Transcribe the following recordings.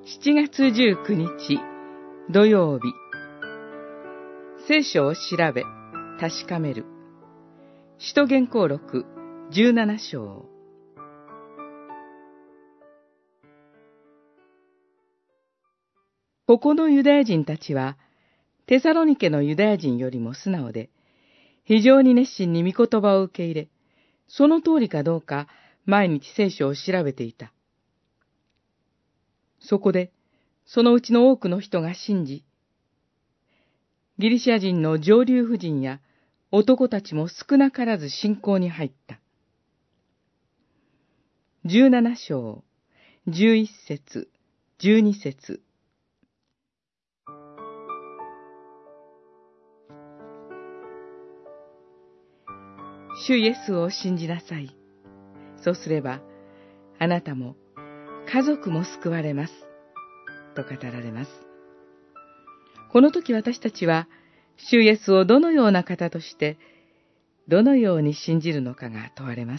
7月19日土曜日、聖書を調べ確かめる。使徒言行録17章。ここのユダヤ人たちはテサロニケのユダヤ人よりも素直で、非常に熱心に御言葉を受け入れ、その通りかどうか毎日聖書を調べていた。そこで、そのうちの多くの人が信じ、ギリシャ人の上流婦人や男たちも少なからず信仰に入った。17章、11節、12節。主イエスを信じなさい。そうすれば、あなたも家族も救われます。と語られます。この時私たちは、主イエスをどのような方として、どのように信じるのかが問われます。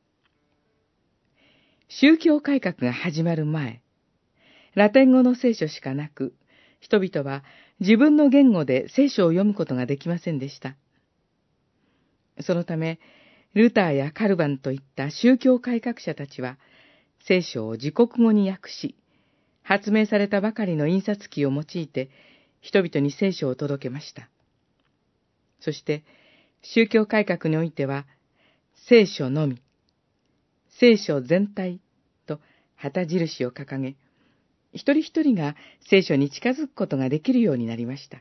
宗教改革が始まる前、ラテン語の聖書しかなく、人々は自分の言語で聖書を読むことができませんでした。そのため、ルターやカルバンといった宗教改革者たちは、聖書を自国語に訳し、発明されたばかりの印刷機を用いて、人々に聖書を届けました。そして、宗教改革においては、聖書のみ、聖書全体と旗印を掲げ、一人一人が聖書に近づくことができるようになりました。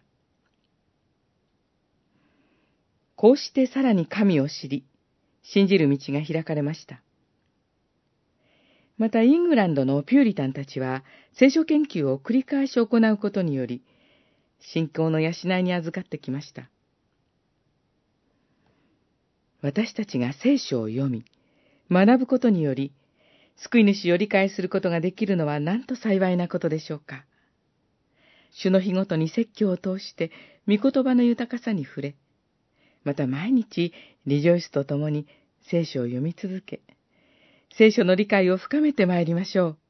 こうしてさらに神を知り、信じる道が開かれました。またイングランドのピューリタンたちは聖書研究を繰り返し行うことにより、信仰の養いに預かってきました。私たちが聖書を読み、学ぶことにより、救い主を理解することができるのはなんと幸いなことでしょうか。主の日ごとに説教を通して、御言葉の豊かさに触れ、また毎日リジョイスとともに聖書を読み続け、聖書の理解を深めてまいりましょう。